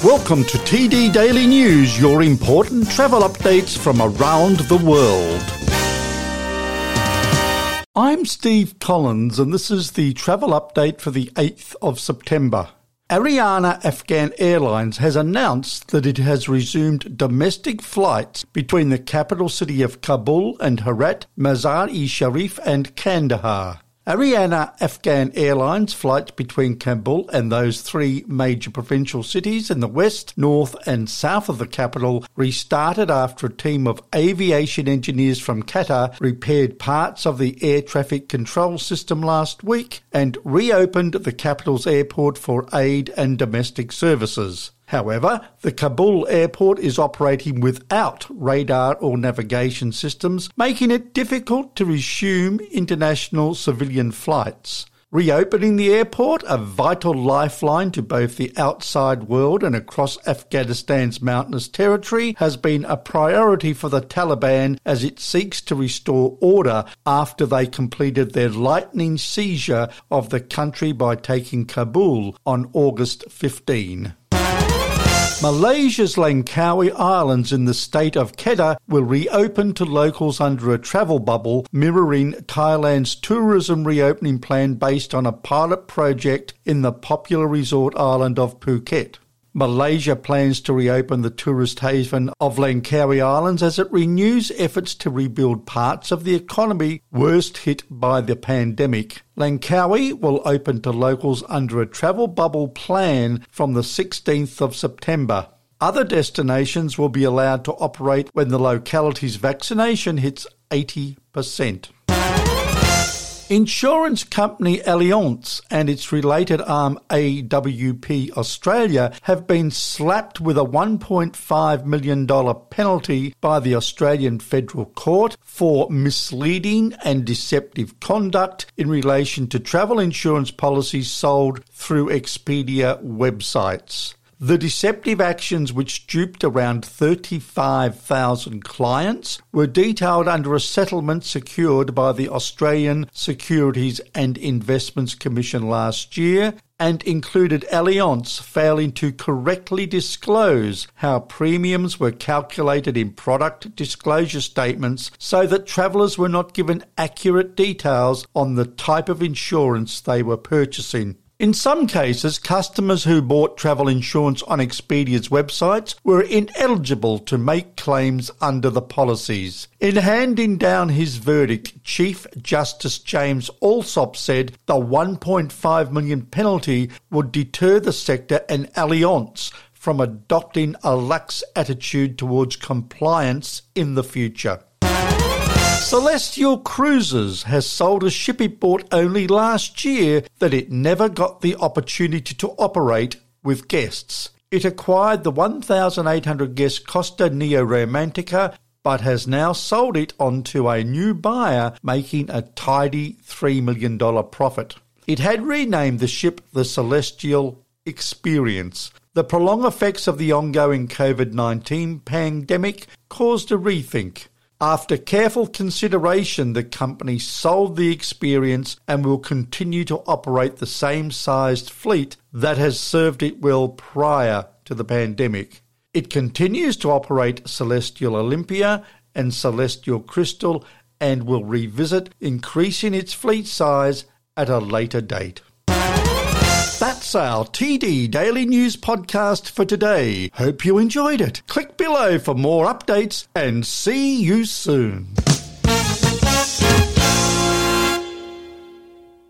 Welcome to TD Daily News, your important travel updates from around the world. I'm Steve Collins, and this is the travel update for the 8th of September. Ariana Afghan Airlines has announced that it has resumed domestic flights between the capital city of Kabul and Herat, Mazar-e-Sharif and Kandahar. Ariana Afghan Airlines flights between Kabul and those three major provincial cities in the west, north and south of the capital restarted after a team of aviation engineers from Qatar repaired parts of the air traffic control system last week and reopened the capital's airport for aid and domestic services. However, the Kabul airport is operating without radar or navigation systems, making it difficult to resume international civilian flights. Reopening the airport, a vital lifeline to both the outside world and across Afghanistan's mountainous territory, has been a priority for the Taliban as it seeks to restore order after they completed their lightning seizure of the country by taking Kabul on August 15. Malaysia's Langkawi Islands in the state of Kedah will reopen to locals under a travel bubble mirroring Thailand's tourism reopening plan based on a pilot project in the popular resort island of Phuket. Malaysia plans to reopen the tourist haven of Langkawi Islands as it renews efforts to rebuild parts of the economy worst hit by the pandemic. Langkawi will open to locals under a travel bubble plan from the 16th of September. Other destinations will be allowed to operate when the locality's vaccination hits 80%. Insurance company Allianz and its related arm AWP Australia have been slapped with a $1.5 million penalty by the Australian Federal Court for misleading and deceptive conduct in relation to travel insurance policies sold through Expedia websites. The deceptive actions, which duped around 35,000 clients, were detailed under a settlement secured by the Australian Securities and Investments Commission last year and included Allianz failing to correctly disclose how premiums were calculated in product disclosure statements so that travellers were not given accurate details on the type of insurance they were purchasing. In some cases, customers who bought travel insurance on Expedia's websites were ineligible to make claims under the policies. In handing down his verdict, Chief Justice James Allsop said the $1.5 million penalty would deter the sector and Allianz from adopting a lax attitude towards compliance in the future. Celestial Cruises has sold a ship it bought only last year that it never got the opportunity to operate with guests. It acquired the 1,800-guest Costa Neo Romantica, but has now sold it on to a new buyer, making a tidy $3 million profit. It had renamed the ship the Celestial Experience. The prolonged effects of the ongoing COVID-19 pandemic caused a rethink. After careful consideration, the company sold the Experience and will continue to operate the same sized fleet that has served it well prior to the pandemic. It continues to operate Celestial Olympia and Celestial Crystal and will revisit increasing its fleet size at a later date. That's our TD Daily News podcast for today. Hope you enjoyed it. Click below for more updates and see you soon.